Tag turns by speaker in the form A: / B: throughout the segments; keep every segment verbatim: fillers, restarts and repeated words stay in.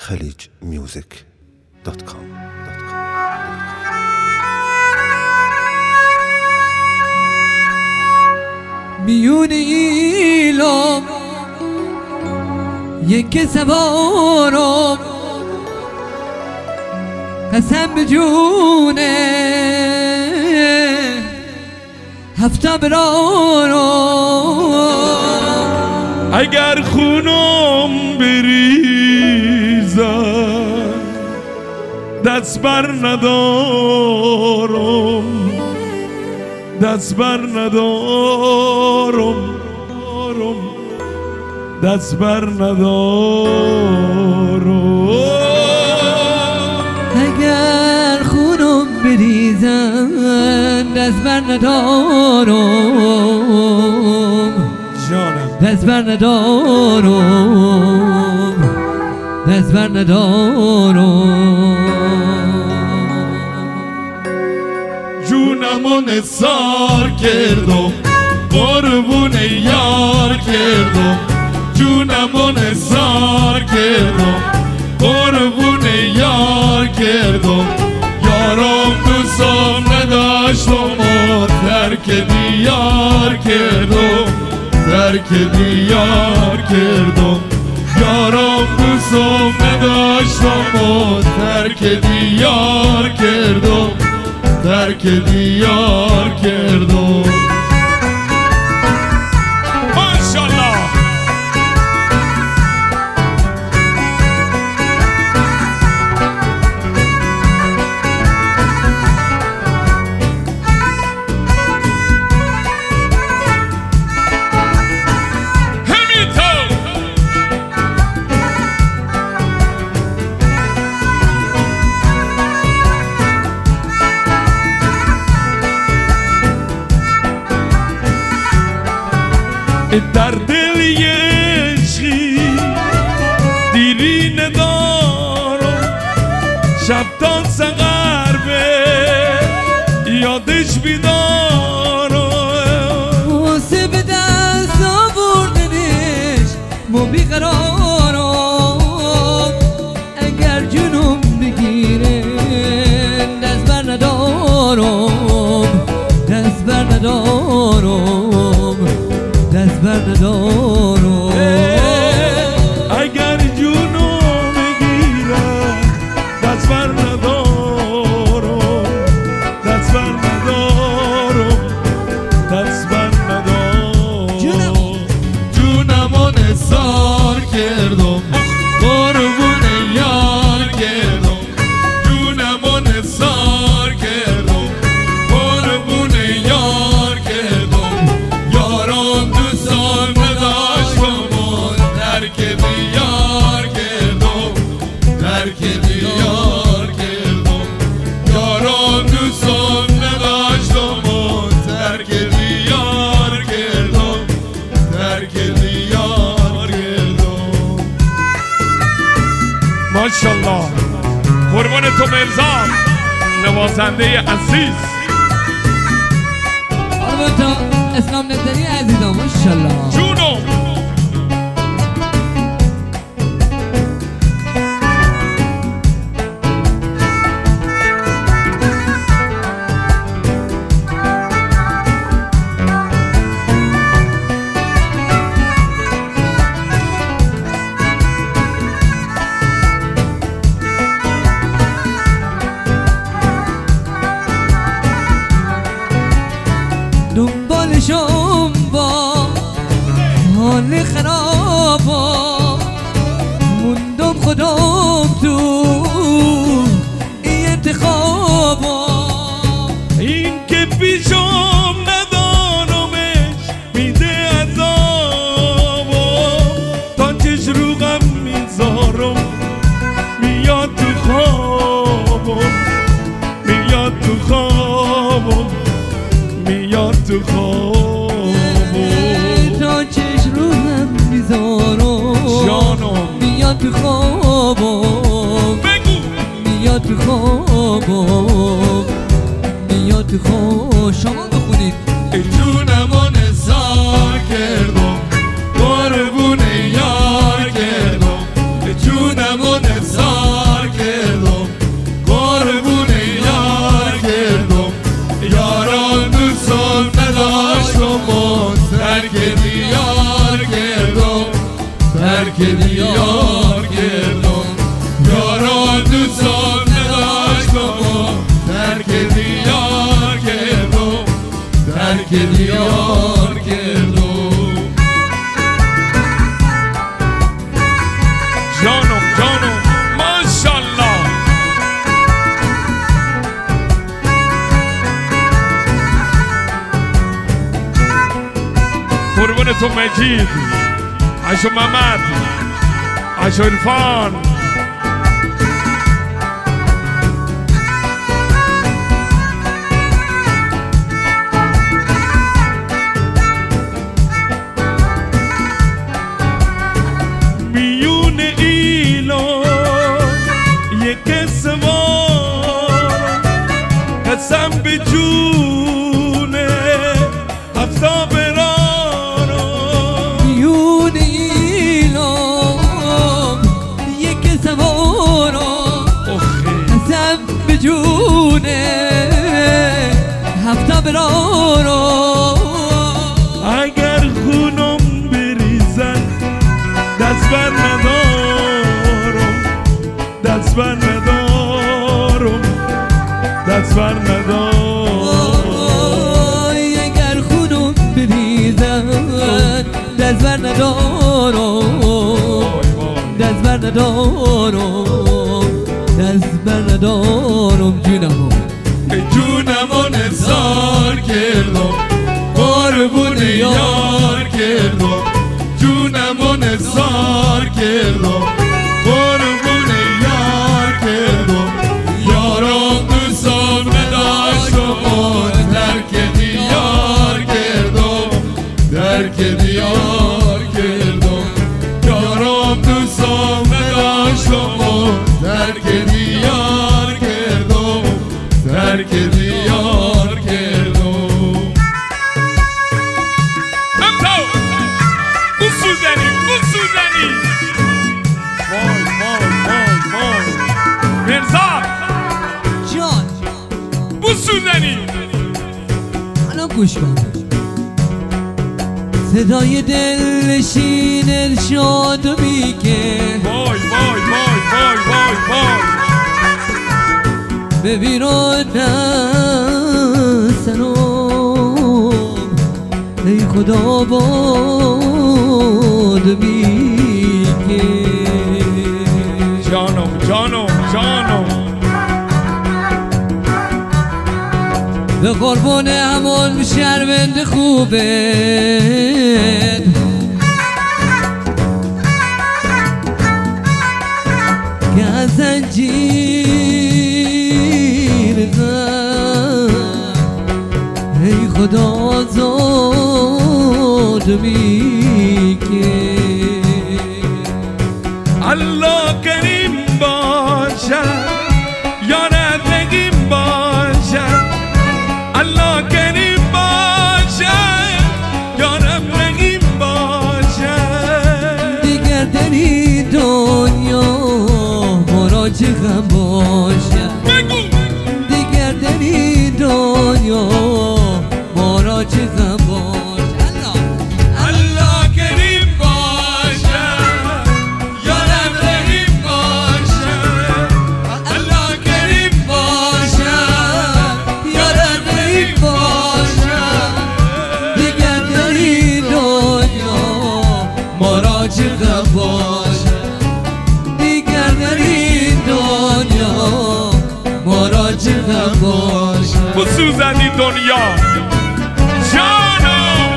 A: خلیج میوزیک دات کام.
B: میون ایلام یک سوارم قسم به جونه هفته برارم
C: اگر خونم بریزد دست بر ندارم دست بر ندارم دست بر ندارم
B: اگر خونم بریزن دست بر ندارم
C: جانم
B: دست بر ندارم دست بر ندارم
C: جونمو نثار کردم قربون یار کردم جونمو نثار کردم قربون یار کردم یارم دوستم نداشتم و ترک دیار کردم ترک دیار کردم یارم دوستم نداشتم و ترک دیار کردم ترک دیار کردم ماشاءالله در دل یه عشقی دیری ندارم شب تا سحر به یادش بیدارم
B: واسه به دست آوردنش ما بیقرارم اگر جنوم بگیره دست بر ندارم دست بر ندارم دست بر ندارم
C: اگر جونو بگیرم دست بر ندارم دست بر ندارم دست بر ندارم جونمو نثار کردم قربون یار کردم جونمو نثار کردم قربون یار کردم یاران دوستان نداشتم و ترک دیار کردم ترک دیار کردم یاران دوستان نداشتم و ترک دیار کردم ترک دیار کردم ماشاءالله قربان تو مرزا نوازنده عزیز
B: قربان تو اسلام نظری عزیزم ماشاءالله
C: جونو
B: دنبالشم با حال خرابم موندم خودم تو این انتخابم
C: این که پیشم ندارمش میده عذابم تا چش رو غم میذارم میاد تو خوابم میاد تو خوابم میاد تو خوابم
B: تا چش رو هم میذارم
C: جانم
B: میاد تو خوابم
C: بگو
B: میاد تو خوابم میاد تو خواب شما بخونید
C: جونمو نثار کردم قربون یار کردم جونمو نثار مجید، عشو محمد، عشو عرفان. میون ایلان یک سوار قسم به جونه هفتا برارم.
B: میون ایلان یک سوارم قسم به جونه هفتا برارم.
C: اگر خونم بریزن دست بر ندارم، دست بر ندارم، دست بر ندارم.
B: اگر خونم بریزن دست بر ندارم، دست بر ندارم، دست بر ندارم. جونمو
C: جونمو نثار کردم، قربون یار کردم. جونمو نثار کردم، قربون یار کردم. یارم دوستم نداشتم و ترک دیار کردم، ترک دیار کردم. یارم دوستم نداشتم و ترک دیار کردم، ترک دیار کردم. سوزنی
B: الان گوش کن. صدای دلنشین ارشاد میگه
C: وای وای وای وای وای وای
B: ببینن سلام ای خدا باد میگه.
C: جانم جانم جانم
B: به قربان همون شرمنده خوبه که از زنجیر غم ای خدا زاد میگه.
C: الله کریم باشد یار نگیم باشد. الله کریم باشد یارم رقیب باشد.
B: دیگر در این دنیا ما را چه غم باشد.
C: بگو
B: دیگر در این دنیا ما را چه غم باشد.
C: الله کریم باشد یارم رقیب باشد. الله کریم باشد یارم رقیب باشد.
B: دیگر در این دنیا ما را چه غم باشد. دیگر در این دنیا ما را چه غم باشد.
C: بسوزنی دنیا جانم.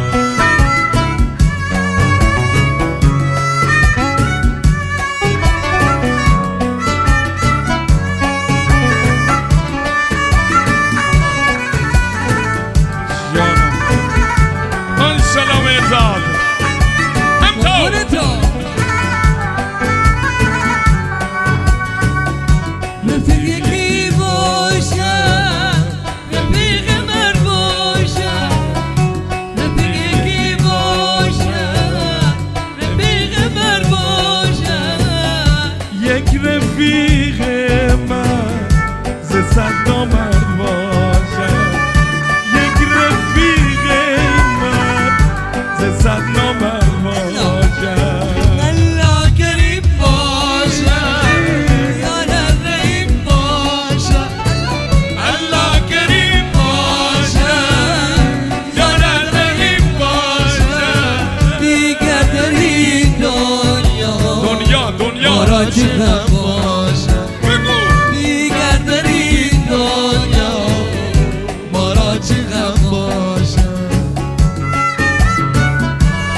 C: جانم آن سلام ازاد
B: قربون تو رفیق یکی باشم، رفیق من باشم. رفیق یکی باشم، رفیق من باشم.
C: یک رفیق من ز صد نامرد باشد. یک رفیق من ز صد نامرد باشد.
B: الله کریم باشم یارم رحیم باشم.
C: الله کریم باشد یارم رحیم باشد.
B: دیگر در این دنیا
C: دنیا دنیا
B: ما را چه غم باشد.
C: بگو
B: دیگر در این دنیا ما را چه غم باشد.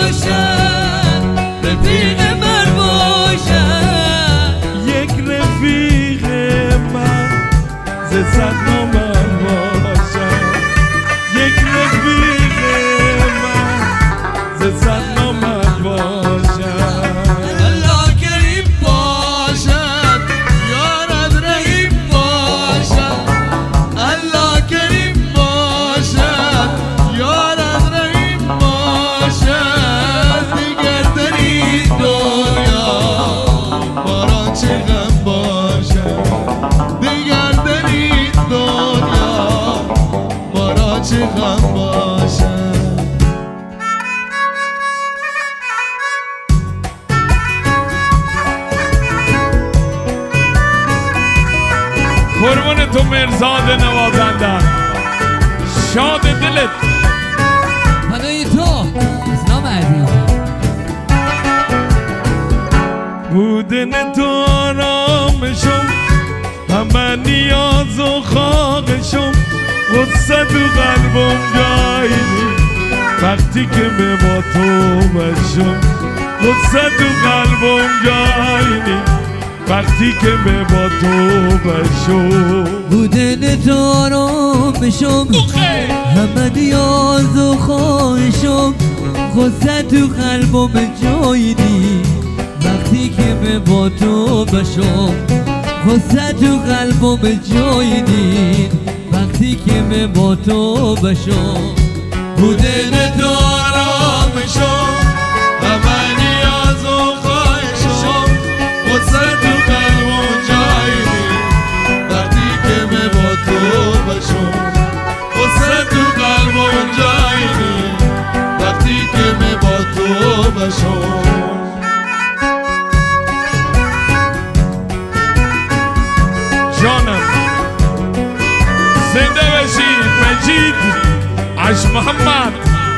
B: باشد رفیق من باشد
C: یک رفیق من ز صد نامم باشد یک رفیق من ز صد نامم باشد
B: الله کریم باشد یارت رحیم باشد الله کریم باشد یارت رحیم باشد دیگر در این دنیا ما را چه غم باشد دیگر در این دنیا ما را چه غم باشد
C: قربون تو مرزاد نوازنده شاد دلت
B: فدای تو اسلام عزیز
C: بودن تو آرامشم همه نیاز و خواهشم غصه تو قلبم جایدی وقتی که به با تو بشم غصه تو قلبم جایدی وقتی که به با تو بشم
B: بودن تو آرامشم همه نیاز و خواهشم غصه تو قلبم جایدی وقتی که به با تو بشم غصه تو قلبم جایدی وقتی که به با تو بشم بودن تو آرامشم همه نیاز و خواهشم غصه تو قلبم جایدی وقتی که به با تو بشم غصه تو قلبم جایدی وقتی که به با تو بشم
C: جانم زنده بشی مجید عش محمد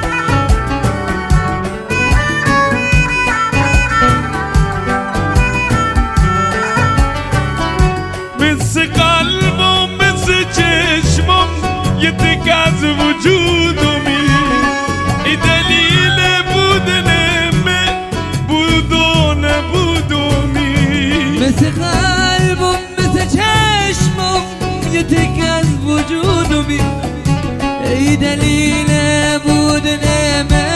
C: مثل قلبم مثل چشمم یه تک از وجودمی ای دلیل بودنمه بود و نبودمی
B: مثل قلبم مثل چشمم یه تک از وجودمی ای دلیل بودنمه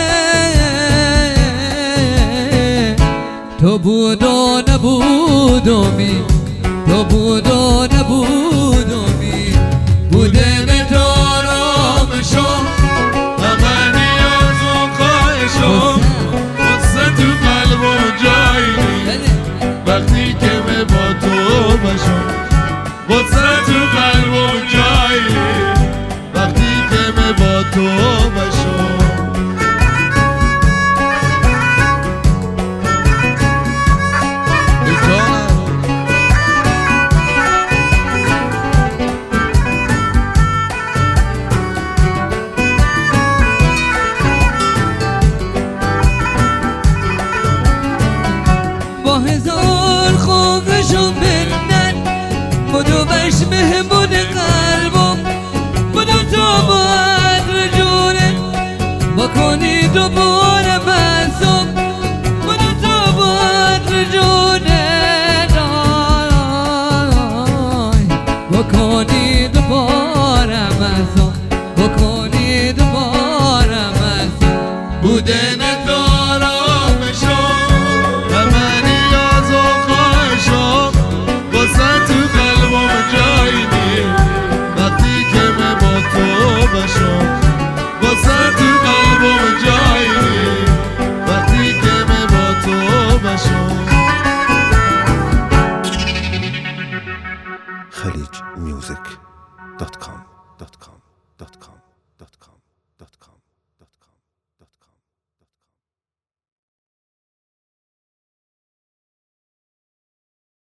B: تو بود و نبودمی تو بود و نبودمی بودن تو آرامشم
C: همه نیاز و خواهشم غصه تو قلبم جایدی وقتی که به با تو بشم غصه تو قلبم جایدی وقتی که به با تو بشم
B: با هزار خوفش و منت بدو بش مهمون قلبم بدو تو باید رجوره بکنی دوباره بسم بدو تو باید رجوره بکنی دوباره بسم بکنی دوباره بسم بودن